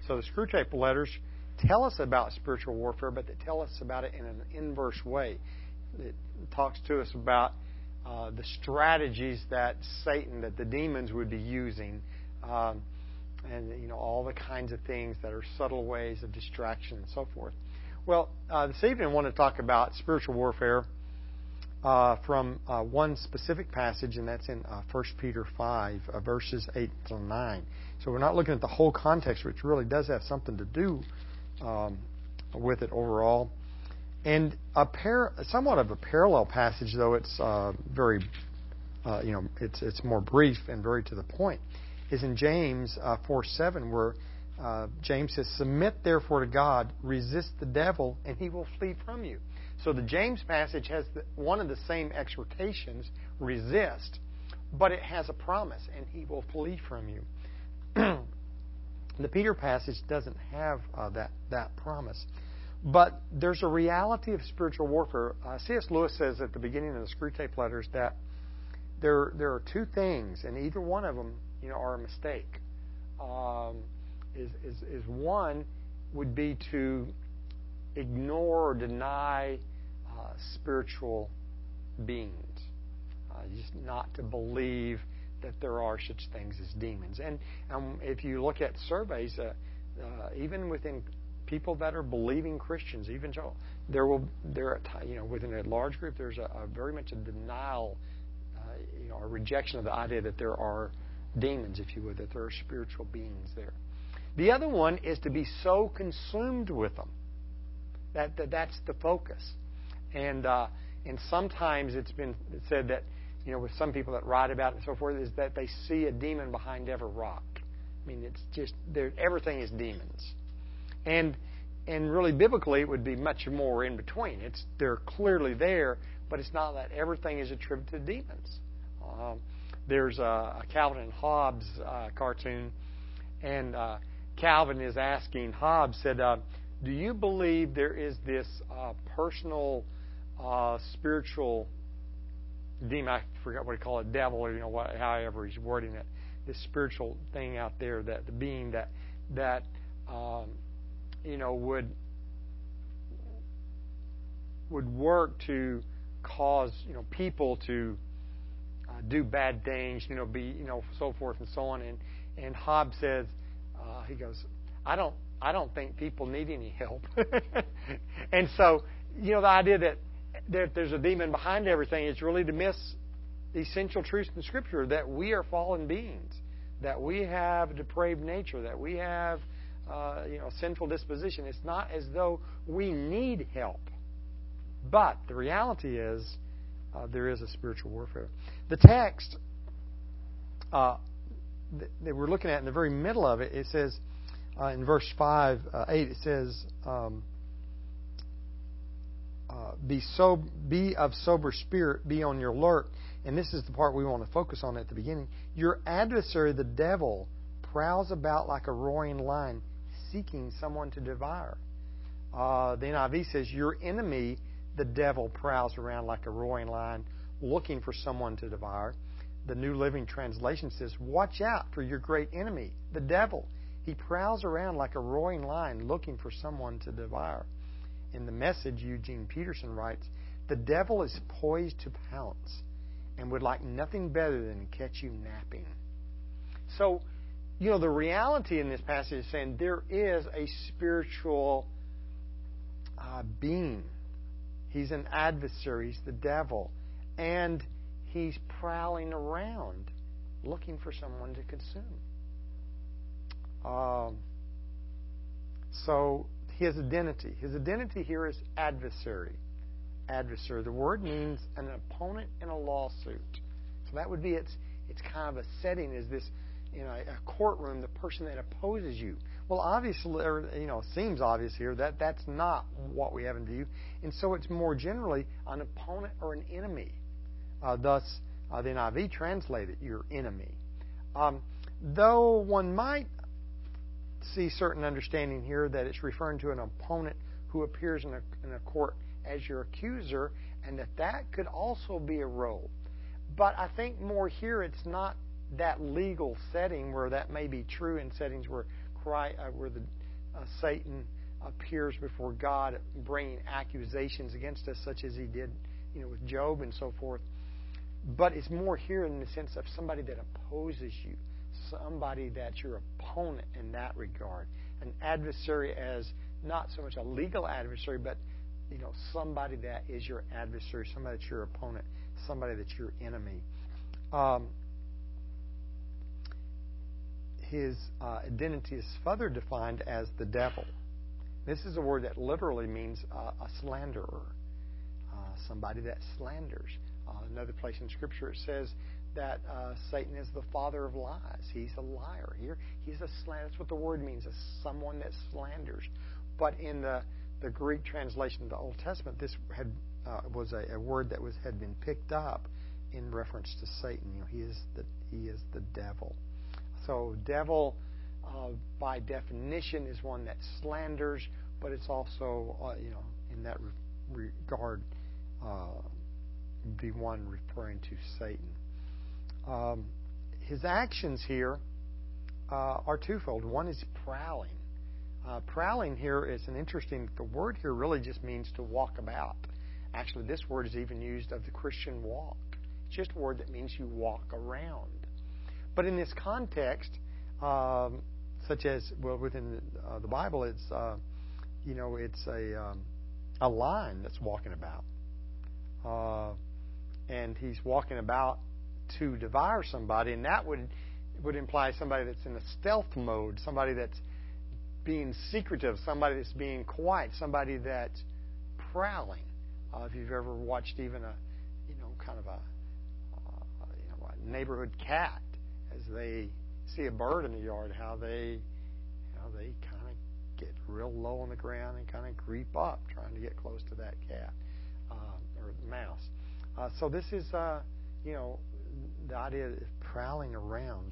So the Screwtape letters tell us about spiritual warfare, but they tell us about it in an inverse way. It talks to us about the strategies that Satan, that the demons would be using, and all the kinds of things that are subtle ways of distraction and so forth. Well, this evening I want to talk about spiritual warfare from one specific passage, and that's in 1 Peter 5, verses 8 to 9. So we're not looking at the whole context, which really does have something to do with it overall. And somewhat of a parallel passage, though it's very, it's more brief and very to the point, is in James 4:7, where James says, "Submit therefore to God, resist the devil, and he will flee from you." So the James passage has one of the same exhortations, resist, but it has a promise, and he will flee from you. The Peter passage doesn't have that promise. But there's a reality of spiritual warfare. C.S. Lewis says at the beginning of the Screwtape letters that there are two things, and either one of them are a mistake. One would be to ignore or deny spiritual beings, just not to believe that there are such things as demons. And if you look at surveys, even within people that are believing Christians, even so, within a large group, there's a very much a denial, a rejection of the idea that there are demons, if you would, that there are spiritual beings there. The other one is to be so consumed with them that's the focus. And sometimes it's been said that with some people that write about it and so forth, is that they see a demon behind every rock. I mean, it's just everything is demons. And really, biblically, it would be much more in between. They're clearly there, but it's not that everything is attributed to demons. There's a Calvin and Hobbes cartoon, and Calvin is asking Hobbes, said, "Do you believe there is this personal spiritual demon?" I forgot what he called it, devil, or however he's wording it. This spiritual thing out there, that the being that would work to cause people to do bad things, be so forth and so on. And Hobbes says, he goes, I don't think people need any help. And so the idea that there's a demon behind everything is really to miss the essential truths in Scripture, that we are fallen beings, that we have a depraved nature, that we have a sinful disposition. It's not as though we need help. But the reality is there is a spiritual warfare. The text that we're looking at in the very middle of it, it says in verse 8, it says, be of sober spirit, be on your alert. And this is the part we want to focus on at the beginning. Your adversary, the devil, prowls about like a roaring lion, seeking someone to devour. The NIV says, your enemy, the devil, prowls around like a roaring lion, looking for someone to devour. The New Living Translation says, watch out for your great enemy, the devil. He prowls around like a roaring lion, looking for someone to devour. In the Message, Eugene Peterson writes, the devil is poised to pounce and would like nothing better than to catch you napping. So, the reality in this passage is saying there is a spiritual being. He's an adversary. He's the devil. And he's prowling around looking for someone to consume. So his identity here is adversary. Adversary. The word means an opponent in a lawsuit. So that would be its kind of a setting, is this, a courtroom, the person that opposes you. Well, obviously, it seems obvious here that that's not what we have in view. And so it's more generally an opponent or an enemy. Thus, the NIV translated your enemy. Though one might see certain understanding here that it's referring to an opponent who appears in a court as your accuser, and that could also be a role. But I think more here it's not that legal setting where that may be true in settings where Satan appears before God, bringing accusations against us, such as he did, with Job and so forth. But it's more here in the sense of somebody that opposes you, somebody that's your opponent in that regard. An adversary as not so much a legal adversary, but somebody that is your adversary, somebody that's your opponent, somebody that's your enemy. His identity is further defined as the devil. This is a word that literally means a slanderer, somebody that slanders. Another place in Scripture it says that Satan is the father of lies. He's a liar. Here, he's a slanderer. That's what the word means, someone that slanders. But in the Greek translation of the Old Testament, this was a word that had been picked up in reference to Satan. He is the devil. So devil, by definition, is one that slanders, but it's also, in that regard, the one referring to Satan. His actions here are twofold. One is prowling. Prowling here is the word here really just means to walk about. Actually, this word is even used of the Christian walk. It's just a word that means you walk around. But in this context, such as within the Bible, it's it's a lion that's walking about, and he's walking about to devour somebody, and that would imply somebody that's in a stealth mode, somebody that's being secretive, somebody that's being quiet, somebody that's prowling. If you've ever watched even a neighborhood cat, as they see a bird in the yard, how they kind of get real low on the ground and kind of creep up, trying to get close to that cat or mouse. So this is the idea of prowling around.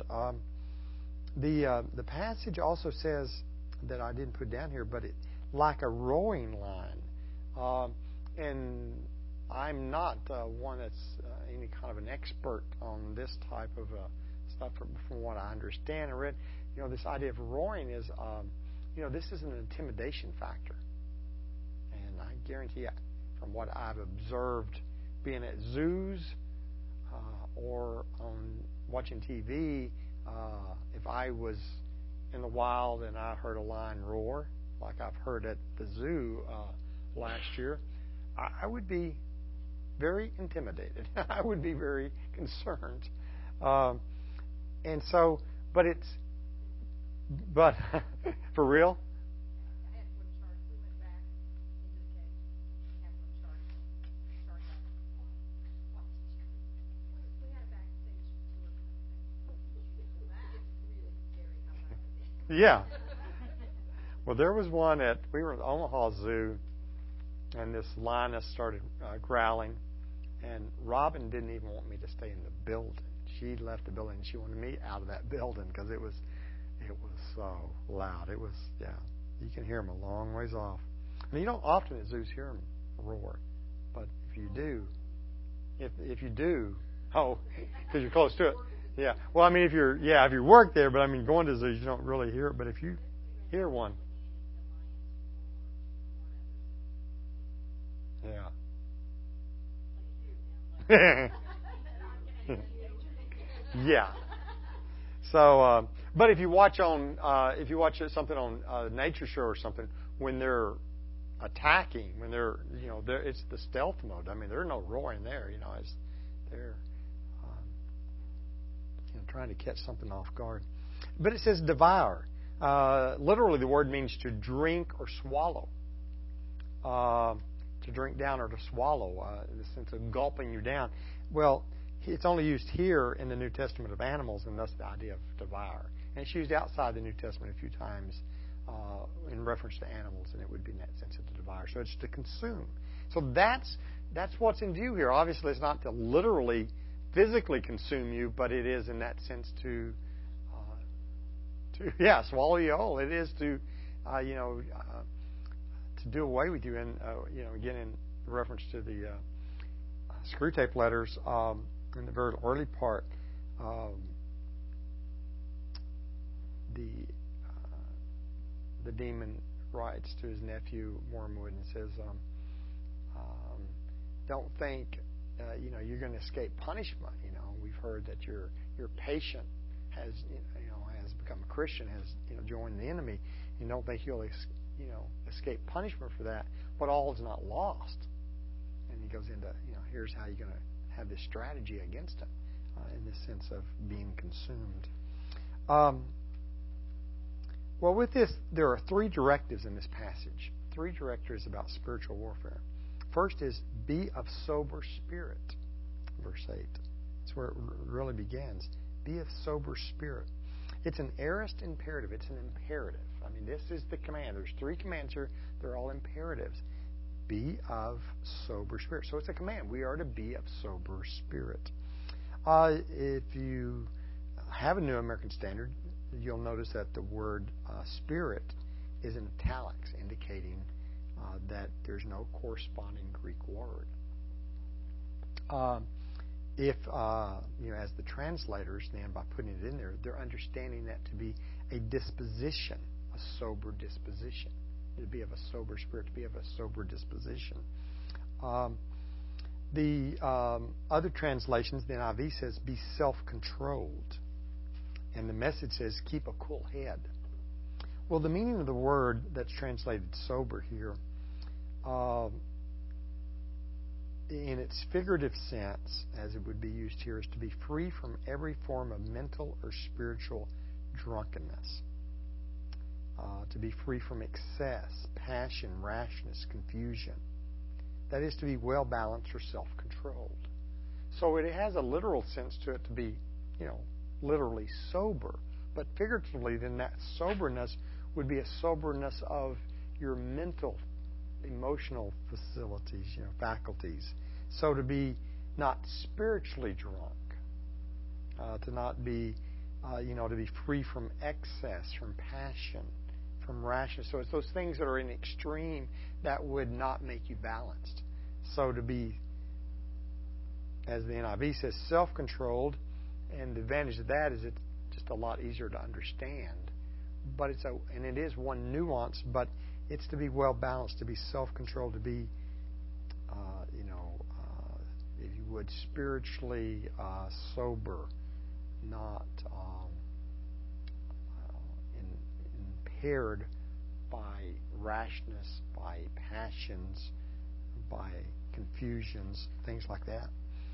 The passage also says, that I didn't put down here, but like a roaring lion. And I'm not one that's any kind of an expert on this type of stuff from what I understand and read. This idea of roaring is, this is an intimidation factor. And I guarantee you, from what I've observed being at zoos or on watching TV, if I was in the wild and I heard a lion roar, like I've heard at the zoo last year, I would be very intimidated. I would be very concerned. And so, but for real? I had one shark. We went back into the cage. Had one shark. Shark got we had a backstage tour. It's really scary how bad it is. Yeah. Well, there was one we were at the Omaha Zoo, and this lioness started growling, and Robin didn't even want me to stay in the building. She left the building, and she wanted me out of that building because it was so loud. It was, you can hear them a long ways off. And you don't often at zoos hear them roar, but if you do, because you're close to it. Yeah. Well, I mean, if you work there, but I mean, going to zoos, you don't really hear it. But if you hear one, yeah. Yeah. So, but if you watch something on Nature Show or something, when they're attacking, when it's the stealth mode. I mean, there's no roaring there. They're trying to catch something off guard. But it says devour. Literally, the word means to drink or swallow. To drink down or to swallow, in the sense of gulping you down. Well, it's only used here in the New Testament of animals, and thus the idea of devour. And it's used outside the New Testament a few times in reference to animals, and it would be in that sense of to devour. So it's to consume. So that's what's in view here. Obviously, it's not to literally, physically consume you, but it is in that sense to swallow you whole. It is to to do away with you. And again, in reference to the Screwtape Letters, in the very early part, the the demon writes to his nephew Wormwood and says, "Don't think you're going to escape punishment. We've heard that your patient has has become a Christian, has joined the enemy. You don't think you'll escape punishment for that, but all is not lost." And he goes into here's how you're going to have this strategy against him in this sense of being consumed. Well, with this, there are 3 directives in this passage. 3 directives about spiritual warfare. First is be of sober spirit, verse 8. That's where it really begins. Be of sober spirit. It's an aorist imperative. It's an imperative. I mean, this is the command. There's 3 commands here. They're all imperatives. Be of sober spirit. So it's a command. We are to be of sober spirit. If you have a New American Standard, you'll notice that the word spirit is in italics, indicating that there's no corresponding Greek word. If as the translators, then by putting it in there, they're understanding that to be a disposition, a sober disposition, to be of a sober spirit, to be of a sober disposition. The other translations, the NIV says, be self-controlled. And the Message says, keep a cool head. Well, the meaning of the word that's translated sober here, in its figurative sense, as it would be used here, is to be free from every form of mental or spiritual drunkenness. To be free from excess, passion, rashness, confusion. That is to be well balanced or self-controlled. So it has a literal sense to it to be, literally sober. But figuratively, then that soberness would be a soberness of your mental, emotional facilities, faculties. So to be not spiritually drunk, to not be, to be free from excess, from passion, from rashness. So it's those things that are in extreme that would not make you balanced. So to be, as the NIV says, self-controlled, and the advantage of that is it's just a lot easier to understand. But and it is one nuance, but it's to be well balanced, to be self-controlled, to be, if you would, spiritually sober, not impaired by rashness, by passions, by confusions, things like that.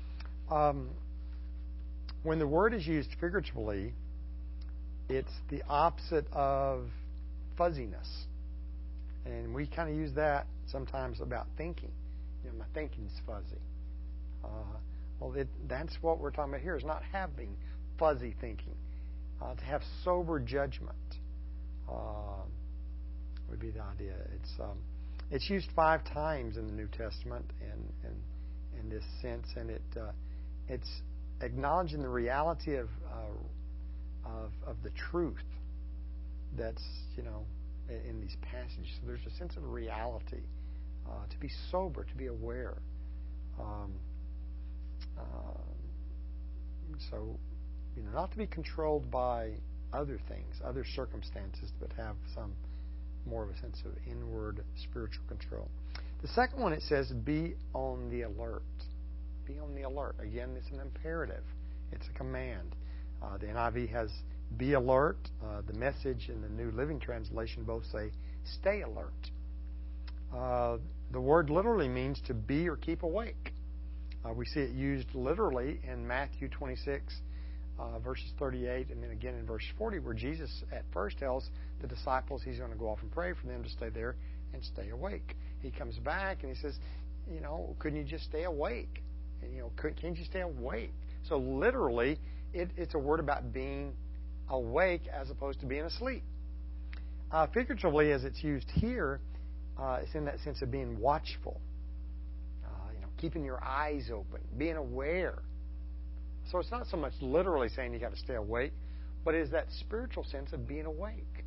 When the word is used figuratively, it's the opposite of fuzziness. And we kind of use that sometimes about thinking. My thinking's fuzzy. That's what we're talking about here, is not having fuzzy thinking. To have sober judgment would be the idea. It's used 5 times in the New Testament in this sense, and it's acknowledging the reality of the truth that's in these passages. So there's a sense of reality, to be sober, to be aware. So not to be controlled by other things, other circumstances, but have some more of a sense of inward spiritual control. The second one, it says, be on the alert. Be on the alert. Again, it's an imperative. It's a command. The NIV has be alert. The Message and the New Living Translation both say stay alert. The word literally means to be or keep awake. We see it used literally in Matthew 26, verses 38, and then again in verse 40, where Jesus at first tells the disciples He's going to go off and pray for them to stay there and stay awake. He comes back and He says, couldn't you just stay awake? And, can't you stay awake? So literally, it's a word about being awake as opposed to being asleep. Figuratively, as it's used here, it's in that sense of being watchful, keeping your eyes open, being aware. So it's not so much literally saying you got to stay awake, but it is that spiritual sense of being awake.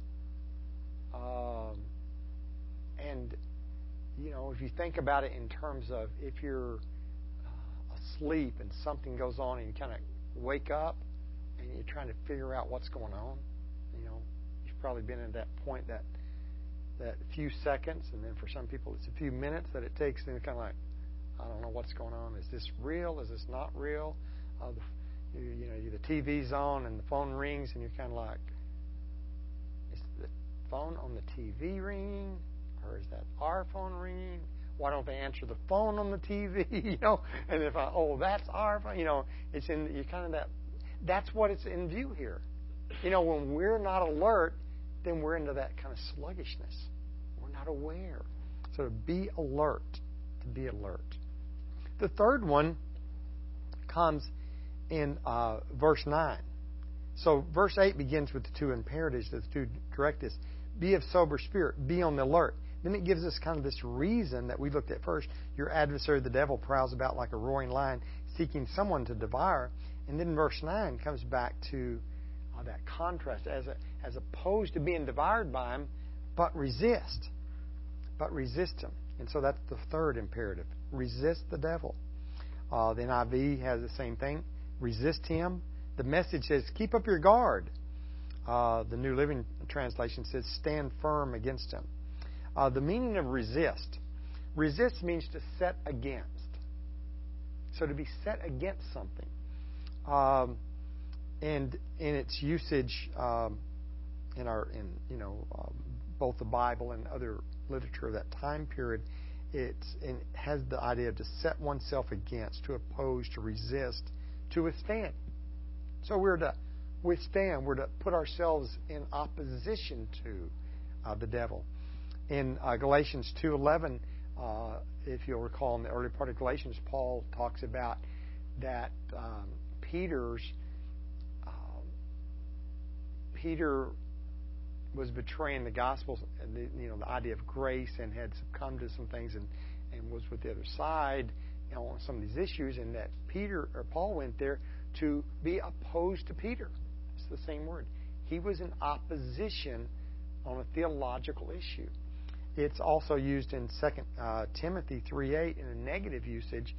And if you think about it in terms of if you're asleep and something goes on and you kind of wake up and you're trying to figure out what's going on, you've probably been at that point that that few seconds, and then for some people it's a few minutes that it takes, and they're kind of like, I don't know what's going on. Is this real? Is this not real? The TV's on and the phone rings, and you're kind of like, is the phone on the TV ringing, or is that our phone ringing? Why don't they answer the phone on the TV? And if that's our phone. It's in you kind of that. That's what it's in view here. When we're not alert, then we're into that kind of sluggishness. We're not aware. So to be alert. To be alert. The third one comes in verse 9. So verse 8 begins with the two imperatives, the two directives. Be of sober spirit. Be on the alert. Then it gives us kind of this reason that we looked at first. Your adversary, the devil, prowls about like a roaring lion, seeking someone to devour. And then verse 9 comes back to that contrast, as opposed to being devoured by him, but resist. But resist him. And so that's the third imperative. Resist the devil. The NIV has the same thing. Resist him. The Message says, keep up your guard. The New Living Translation says, stand firm against him. The meaning of resist. Resist means to set against. So to be set against something. And in its usage in both the Bible and other literature of that time period, it has the idea of to set oneself against, to oppose, to resist, to withstand. So we're to withstand. We're to put ourselves in opposition to the devil. In Galatians 2:11, if you'll recall, in the early part of Galatians, Paul talks about that Peter was betraying the gospel, the idea of grace, and had succumbed to some things, and was with the other side on some of these issues, and that Paul went there to be opposed to Peter. It's the same word. He was in opposition on a theological issue. It's also used in 2 Timothy 3:8 in a negative usage,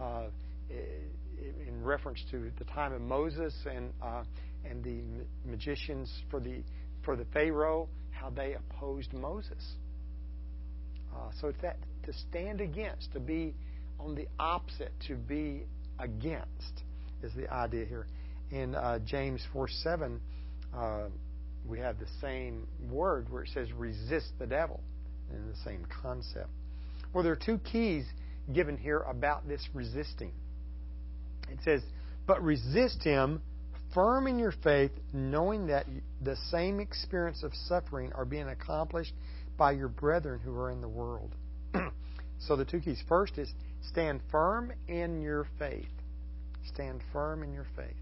in reference to the time of Moses and the magicians for the Pharaoh, how they opposed Moses. So it's that to stand against, to be on the opposite, to be against, is the idea here. In James 4:7, we have the same word where it says resist the devil, in the same concept. Well, there are two keys given here about this resisting. It says, but resist him, firm in your faith, knowing that the same experience of suffering are being accomplished by your brethren who are in the world. So the two keys. First is stand firm in your faith. Stand firm in your faith.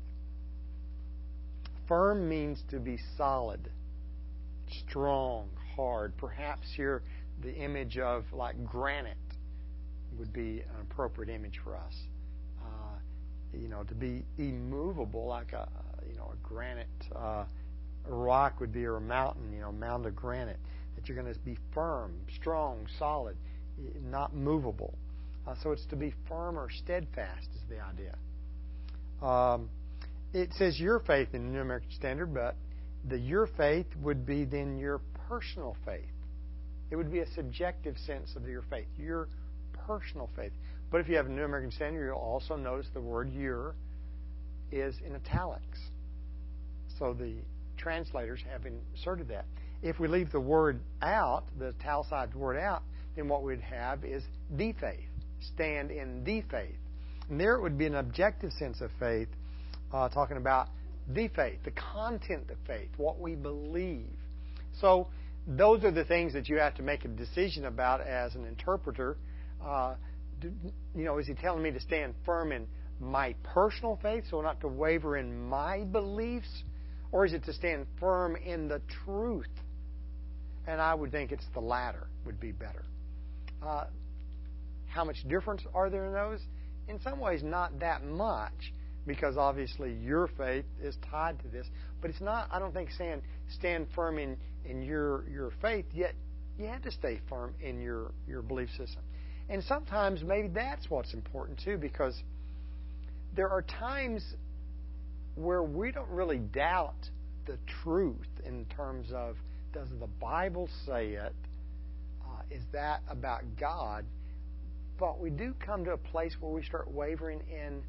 Firm means to be solid, strong, hard. Perhaps here the image of like granite would be an appropriate image for us. To be immovable, like a granite rock would be, or a mountain, mound of granite. That you're going to be firm, strong, solid, not movable. So it's to be firm or steadfast is the idea. It says your faith in the New American Standard, but your faith would be then your personal faith. It would be a subjective sense of your faith, your personal faith. But if you have a New American Standard, you'll also notice the word your is in italics. So the translators have inserted that. If we leave the word out, the italicized word out, then what we'd have is the faith. Stand in the faith. And there it would be an objective sense of faith, talking about the faith, the content of faith, what we believe. So those are the things that you have to make a decision about as an interpreter. Is he telling me to stand firm in my personal faith, so not to waver in my beliefs? Or is it to stand firm in the truth? And I would think it's the latter would be better. How much difference are there in those? In some ways, not that much, because obviously your faith is tied to this. But it's not, I don't think, saying stand firm in your faith, yet you have to stay firm in your belief system. And sometimes maybe that's what's important too, because there are times where we don't really doubt the truth in terms of, does the Bible say it? is that about God? But we do come to a place where we start wavering in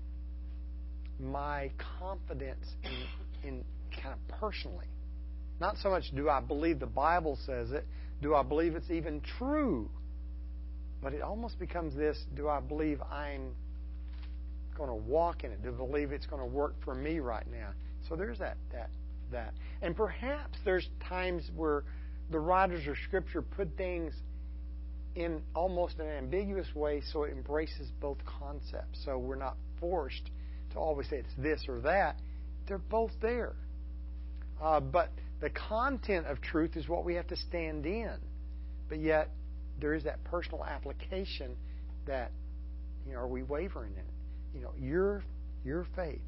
my confidence in kind of personally. Not so much do I believe the Bible says it, do I believe it's even true? But it almost becomes this, do I believe I'm going to walk in it? Do I believe it's going to work for me right now? So there's that. And perhaps there's times where the writers of Scripture put things in almost an ambiguous way so it embraces both concepts. So we're not forced to always say it's this or that. They're both there. But the content of truth is what we have to stand in. But yet, there is that personal application that, are we wavering in it? Your faith.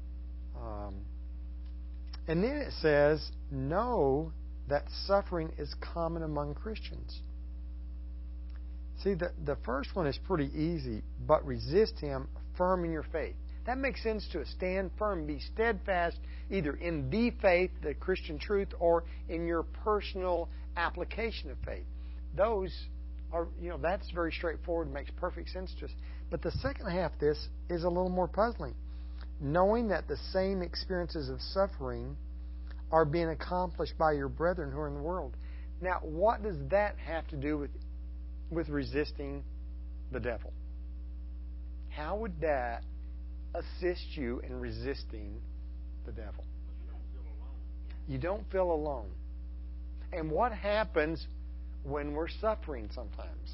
And then it says, know that suffering is common among Christians. See, the first one is pretty easy, but resist him firm in your faith. That makes sense to us. Stand firm, be steadfast, either in the faith, the Christian truth, or in your personal application of faith. Those are, that's very straightforward and makes perfect sense to us. But the second half of this is a little more puzzling. Knowing that the same experiences of suffering are being accomplished by your brethren who are in the world. Now, what does that have to do with resisting the devil? How would that assist you in resisting the devil? You don't feel alone. And what happens when we're suffering sometimes?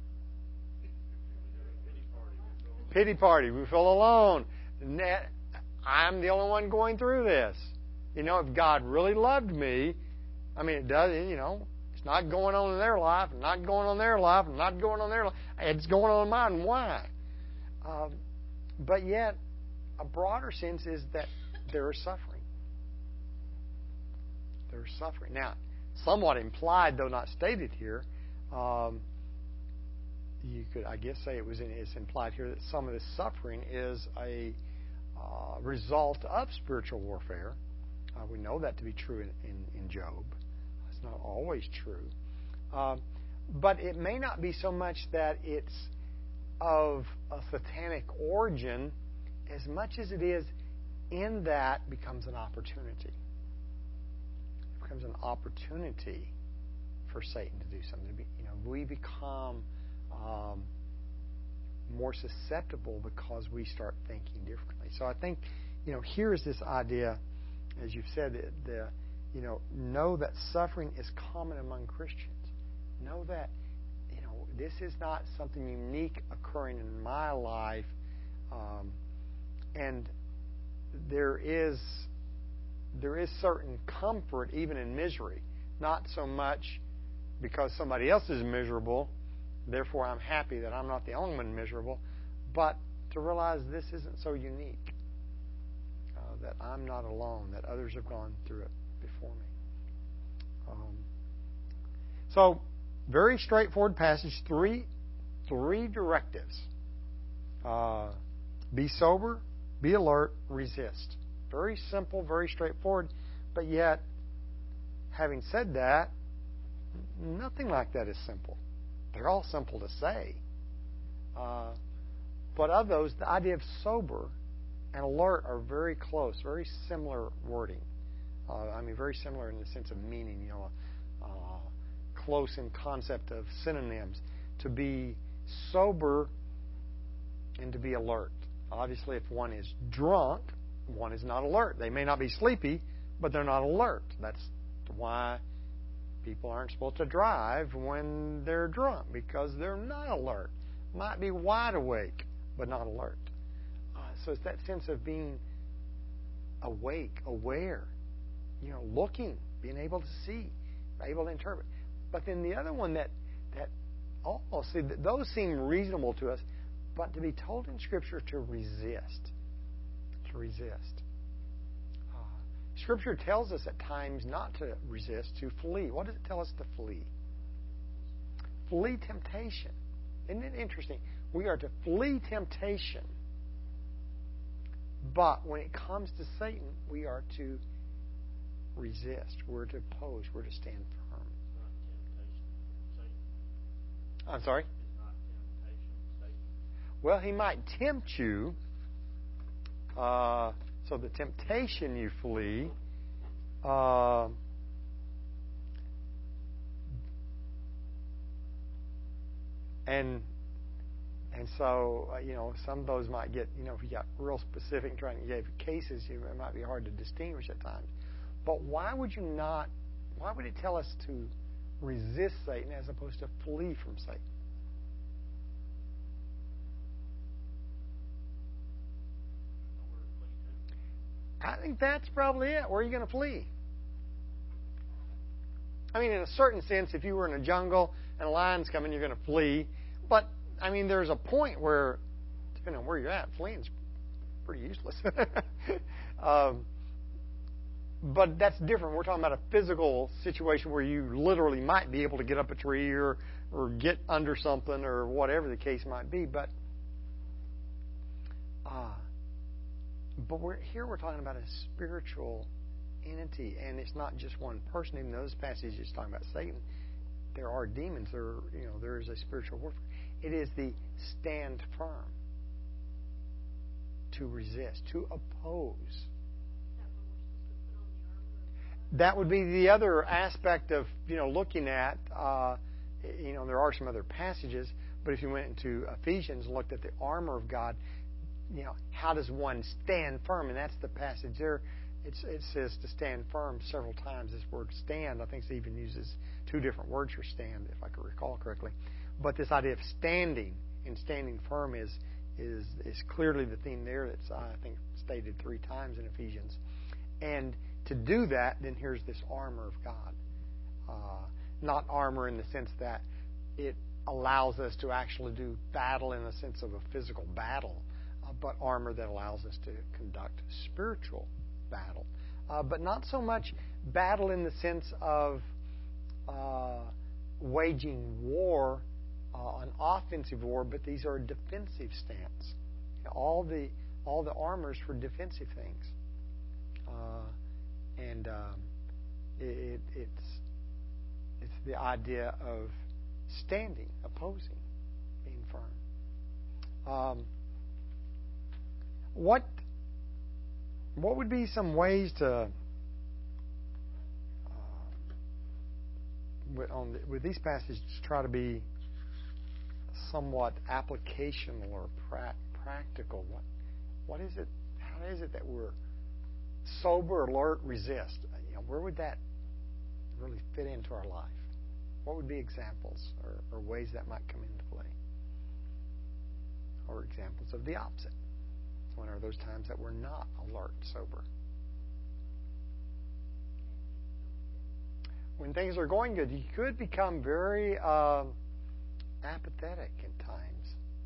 Pity party. We feel alone. I'm the only one going through this. If God really loved me, it does, it's not going on in their life, not going on their life, not going on their life. It's going on in mine. Why? But yet, a broader sense is that there is suffering. There is suffering. Now, somewhat implied, though not stated here, you could, I guess, say it's implied here that some of this suffering is a result of spiritual warfare. We know that to be true in Job. It's not always true. But it may not be so much that it's of a satanic origin as much as it is in that becomes an opportunity. It becomes an opportunity for Satan to do something. We become more susceptible because we start thinking differently. So I think, here is this idea, as you've said, know that suffering is common among Christians. Know that, this is not something unique occurring in my life, and there is certain comfort even in misery. Not so much because somebody else is miserable, therefore I'm happy that I'm not the only one miserable, but to realize this isn't so unique. That I'm not alone, that others have gone through it before me. So, very straightforward passage. Three directives. Be sober, be alert, resist. Very simple, very straightforward. But yet, having said that, nothing like that is simple. They're all simple to say. But of those, the idea of sober and alert are very close, very similar wording. Very similar in the sense of meaning, close in concept of synonyms. To be sober and to be alert. Obviously, if one is drunk, one is not alert. They may not be sleepy, but they're not alert. That's why people aren't supposed to drive when they're drunk, because they're not alert. Might be wide awake, but not alert. So it's that sense of being awake, aware, looking, being able to see, able to interpret. But then the other one that almost, those seem reasonable to us, but to be told in Scripture to resist. To resist. Scripture tells us at times not to resist, to flee. What does it tell us to flee? Flee temptation. Isn't it interesting? We are to flee temptation. But when it comes to Satan, we are to resist. We're to oppose. We're to stand firm. I'm sorry? Is not temptation Satan? Well, he might tempt you. So the temptation you flee. And so, some of those might get, if you got real specific and trying to give cases, it might be hard to distinguish at times. But why would it tell us to resist Satan as opposed to flee from Satan? Nowhere to flee to. I think that's probably it. Where are you going to flee? I mean, in a certain sense, if you were in a jungle and a lion's coming, you're going to flee. But, I mean, there's a point where, depending on where you're at, fleeing's pretty useless. But that's different. We're talking about a physical situation where you literally might be able to get up a tree or get under something or whatever the case might be. But we're talking about a spiritual entity, and it's not just one person. Even though this passage is talking about Satan, there are demons. There is a spiritual warfare. It is the stand firm, to resist, to oppose. That would be the other aspect of looking at. There are some other passages, but if you went into Ephesians and looked at the armor of God, how does one stand firm? And that's the passage there. It says to stand firm several times. This word stand, I think, it even uses two different words for stand, if I can recall correctly. But this idea of standing and standing firm is clearly the theme there. That's, I think, stated 3 times in Ephesians. And to do that, then here's this armor of God. Not armor in the sense that it allows us to actually do battle in the sense of a physical battle, but armor that allows us to conduct spiritual battle. But not so much battle in the sense of waging war, an offensive war, but these are a defensive stance. All the armor is for defensive things. It's the idea of standing, opposing, being firm. What would be some ways to with these passages try to be somewhat applicational or practical? What is it? How is it that we're sober, alert, resist? Where would that really fit into our life? What would be examples or ways that might come into play? Or examples of the opposite? When are those times that we're not alert, sober? When things are going good, you could become very apathetic at times.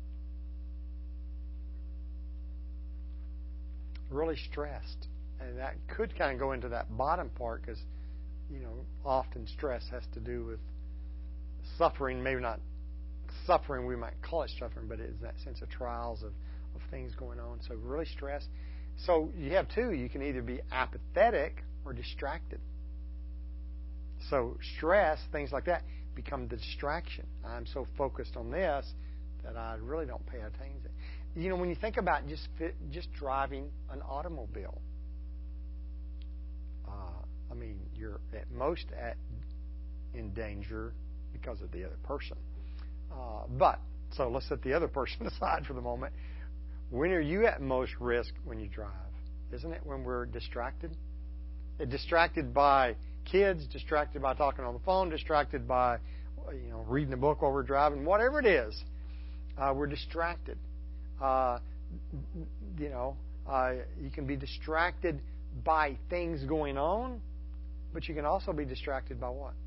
Really stressed. And that could kind of go into that bottom part because, often stress has to do with suffering. Maybe not suffering, we might call it suffering, but it's that sense of trials of things going on. So really stressed. So you have two. You can either be apathetic or distracted. So stress, things like that, become the distraction. I'm so focused on this that I really don't pay attention. When you think about just driving an automobile, you're at most in danger because of the other person. So let's set the other person aside for the moment. When are you at most risk when you drive? Isn't it when we're distracted? Distracted by kids, distracted by talking on the phone, distracted by reading a book while we're driving, whatever it is, we're distracted. You can be distracted by things going on, but you can also be distracted by what?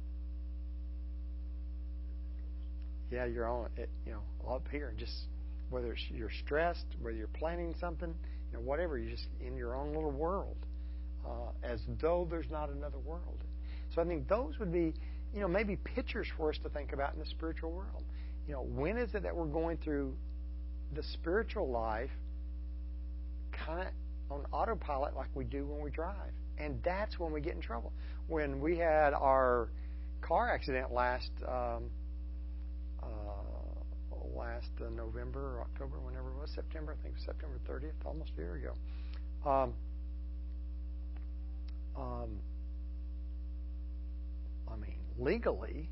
Yeah, you're on it, up here, just whether you're stressed, whether you're planning something, whatever, you're just in your own little world, as though there's not another world. So I think those would be, maybe pictures for us to think about in the spiritual world. When is it that we're going through the spiritual life kind of on autopilot like we do when we drive? And that's when we get in trouble. When we had our car accident last last November or October, whenever it was, September, I think it was September 30th, almost a year ago. I mean, legally,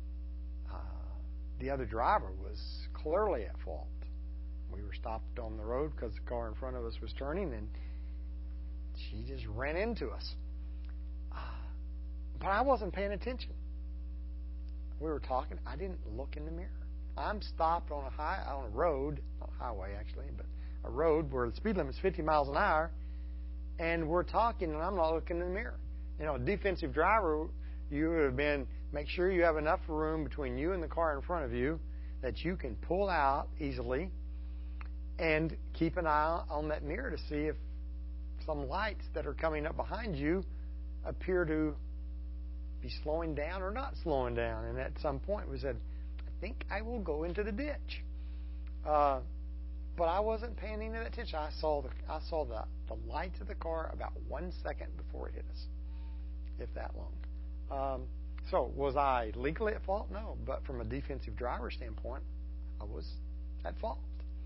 the other driver was clearly at fault. We were stopped on the road because the car in front of us was turning, and she just ran into us. But I wasn't paying attention. We were talking. I didn't look in the mirror. I'm stopped on a road, not a highway actually, but a road where the speed limit is 50 miles an hour, and we're talking, and I'm not looking in the mirror. You know, a defensive driver, you would have been, make sure you have enough room between you and the car in front of you that you can pull out easily, and keep an eye on that mirror to see if some lights that are coming up behind you appear to be slowing down or not slowing down. And at some point we said, I think I will go into the ditch. But I wasn't paying any attention. I saw the lights of the car about 1 second before it hit us, if that long. So was I legally at fault? No. But from a defensive driver standpoint, I was at fault.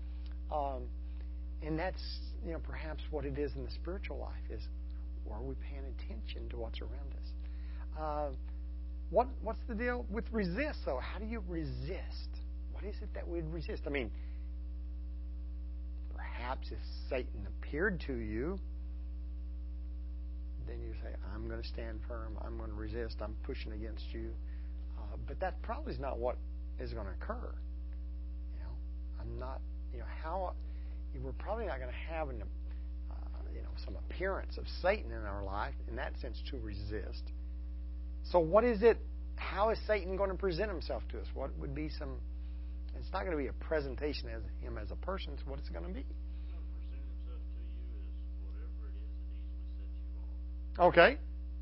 And that's, you know, perhaps what it is in the spiritual life is, are we paying attention to what's around us? What's the deal with resist, though? How do you resist? What is it that we'd resist? I mean, perhaps if Satan appeared to you, then you say, I'm going to stand firm. I'm going to resist. I'm pushing against you. But that probably is not what is going to occur. You know, I'm not. You know how. We're probably not going to have some appearance of Satan in our life in that sense to resist. So what is it? How is Satan going to present himself to us? What would be some? It's not going to be a presentation as him as a person. So what is it going to be? He's going to present himself to you as whatever it is that easily sets you off. Okay.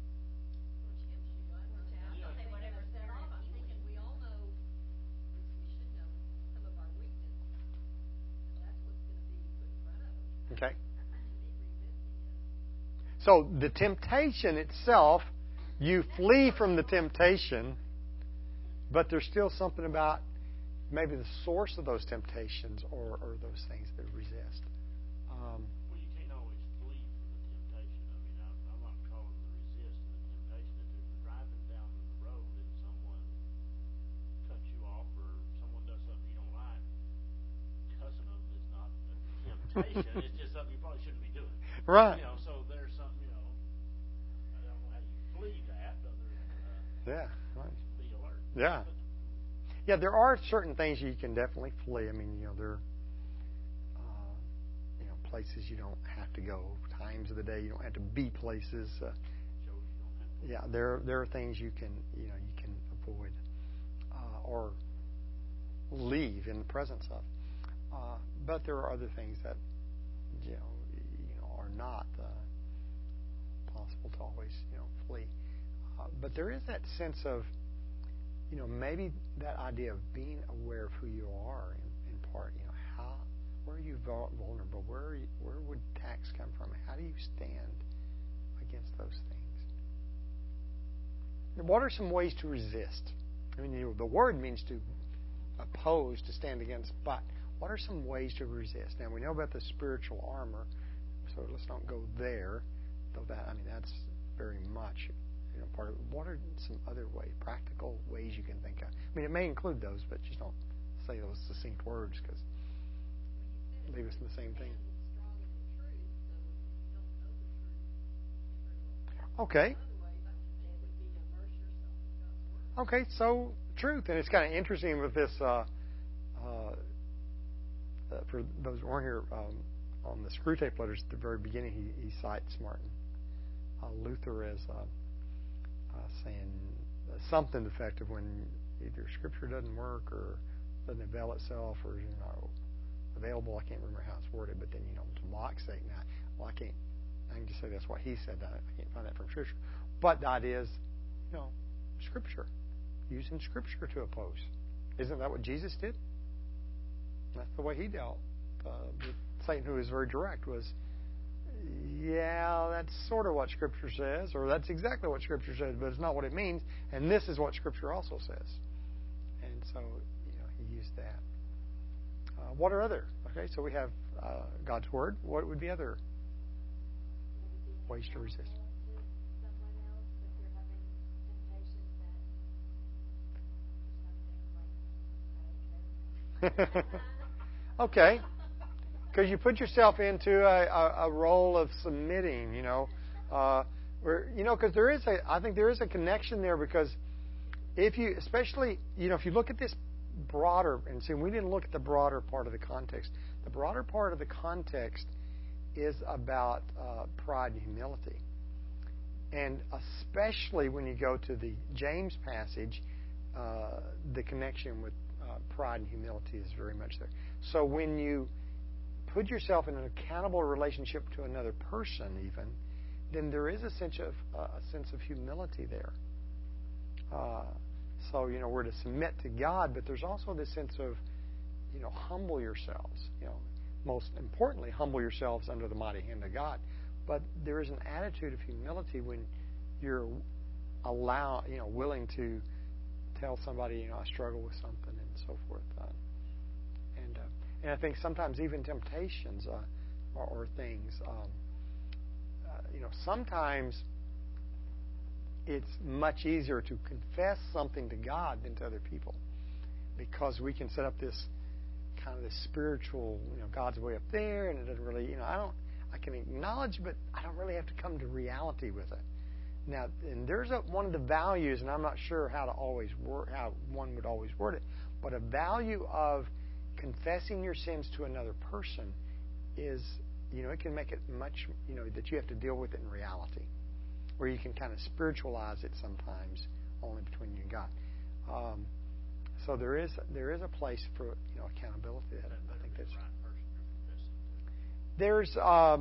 Okay. So the temptation itself, you flee from the temptation, but there's still something about maybe the source of those temptations or those things that resist. Well, you can't always flee from the temptation. I mean, I'm not calling the resist and the temptation. If you're driving down the road and someone cuts you off or someone does something you don't like, cussing them is not a temptation. It's just something you probably shouldn't be doing. Right. You know, so there's something, you know, I don't know how you flee that other than Right. be alert. Yeah. Yeah, there are certain things you can definitely flee. I mean, you know, there are places you don't have to go, times of the day you don't have to be places. Yeah, there are things you can avoid or leave in the presence of. But there are other things that are not possible to always flee. But there is that sense of maybe that idea of being aware of who you are in part. Where are you vulnerable? Where would attacks come from? How do you stand against those things? What are some ways to resist? I mean, the word means to oppose, to stand against, but what are some ways to resist? Now, we know about the spiritual armor, so let's not go there, though that's very much part of it. What are some other ways, practical ways you can think of? I mean, it may include those, but just don't say those succinct words because leave us in the same thing. Okay. Okay, so truth. And it's kind of interesting with this, for those who weren't here, on the Screwtape Letters at the very beginning, he cites Martin Luther as saying something effective when either Scripture doesn't work or doesn't avail itself or available. I can't remember how it's worded, but then to mock Satan. I can just say that's what he said. I can't find that from Scripture. But that is, Scripture, using Scripture to oppose. Isn't that what Jesus did? That's the way he dealt with Satan, who is very direct. Was that's sort of what Scripture says, or that's exactly what Scripture says, but it's not what it means. And this is what Scripture also says. And so, use that. What are other? Okay, so we have God's Word. What would be other ways to resist? Okay, because you put yourself into a role of submitting, because I think there is a connection there, because if you, especially, if you look at this broader, and see, we didn't look at the broader part of the context. The broader part of the context is about pride and humility. And especially when you go to the James passage, the connection with pride and humility is very much there. So when you put yourself in an accountable relationship to another person, even, then there is a sense of humility there. So we're to submit to God, but there's also this sense of humble yourselves. Most importantly, humble yourselves under the mighty hand of God. But there is an attitude of humility when you're willing to tell somebody, I struggle with something and so forth. And I think sometimes even temptations or things, sometimes it's much easier to confess something to God than to other people, because we can set up this kind of this spiritual, God's way up there, and it doesn't really, I can acknowledge, but I don't really have to come to reality with it. Now, and there's one of the values, and I'm not sure how one would always word it, but a value of confessing your sins to another person is, it can make it much, that you have to deal with it in reality, where you can kind of spiritualize it sometimes only between you and God. So there is a place for accountability. That I think that's right. There's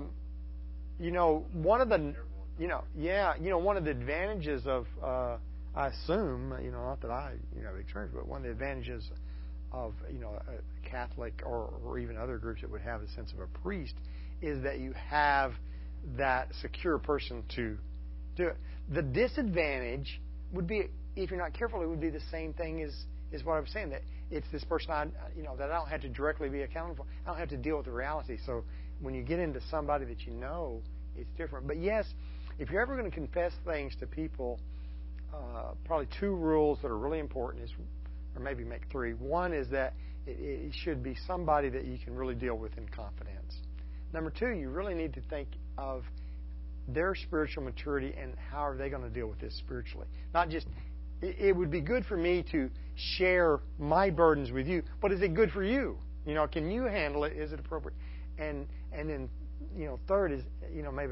one of the one of the advantages of I assume not that I have experience, but one of the advantages of a Catholic or even other groups that would have a sense of a priest is that you have that secure person to do it. The disadvantage would be, if you're not careful, it would be the same thing as what I was saying, that it's this person that I don't have to directly be accountable for. I don't have to deal with the reality. So when you get into somebody that it's different. But yes, if you're ever going to confess things to people, probably two rules that are really important or maybe make three. One is that it should be somebody that you can really deal with in confidence. Number two, you really need to think of their spiritual maturity and how are they going to deal with this spiritually. Not just, it would be good for me to share my burdens with you, but is it good for you? Can you handle it? Is it appropriate? And then, third is, maybe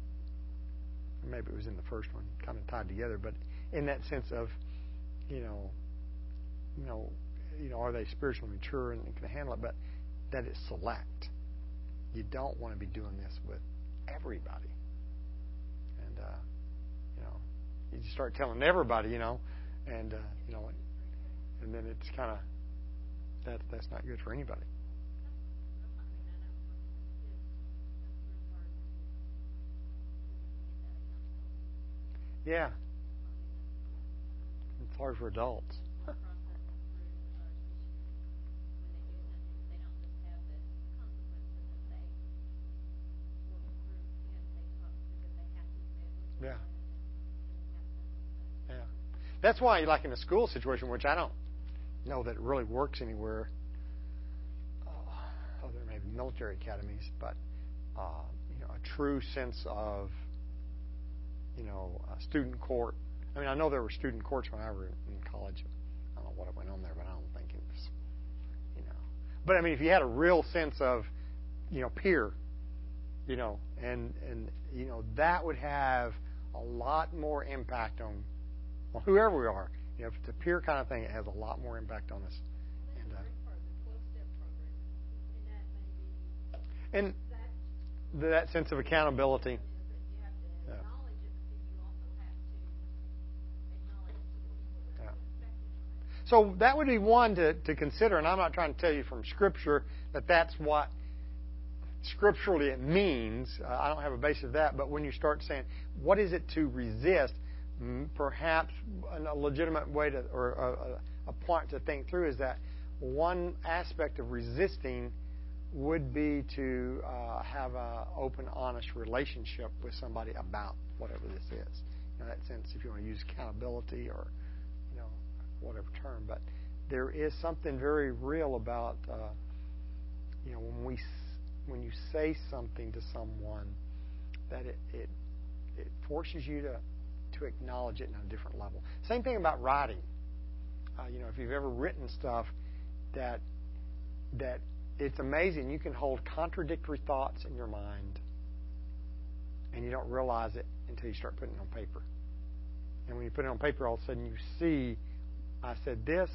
it was in the first one, kind of tied together, but in that sense of, are they spiritually mature and can handle it? But that it's select. You don't want to be doing this with everybody. And, you just start telling everybody, and then it's kind of, that's not good for anybody. Yeah. It's hard for adults. Yeah. Yeah. That's why, like in a school situation, which I don't know that it really works anywhere, other than maybe military academies, but a true sense of a student court. I mean, I know there were student courts when I was in college. I don't know what went on there, but I don't think it was, But I mean, if you had a real sense of, peer, and that would have a lot more impact on whoever we are. If it's a peer kind of thing, it has a lot more impact on us. And that sense of accountability. Yeah. Yeah. So that would be one to consider, and I'm not trying to tell you from Scripture that that's what scripturally it means. I don't have a basis of that, but when you start saying, what is it to resist, perhaps a legitimate way to, or a point to think through is that, one aspect of resisting would be to have an open, honest relationship with somebody about whatever this is. In that sense, if you want to use accountability or whatever term, but there is something very real about when you say something to someone that it forces you to acknowledge it on a different level. Same thing about writing. If you've ever written stuff that it's amazing. You can hold contradictory thoughts in your mind, and you don't realize it until you start putting it on paper. And when you put it on paper, all of a sudden you see, I said this,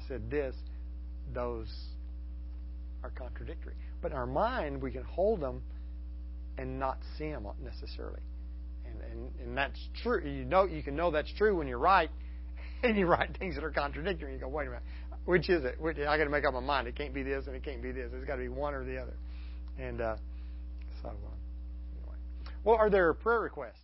those are contradictory. But in our mind, we can hold them and not see them necessarily. And that's true. You can know that's true when you write, and you write things that are contradictory. And you go, wait a minute, which is it? I got to make up my mind. It can't be this, and it can't be this. It's got to be one or the other. And anyway. Well, are there prayer requests?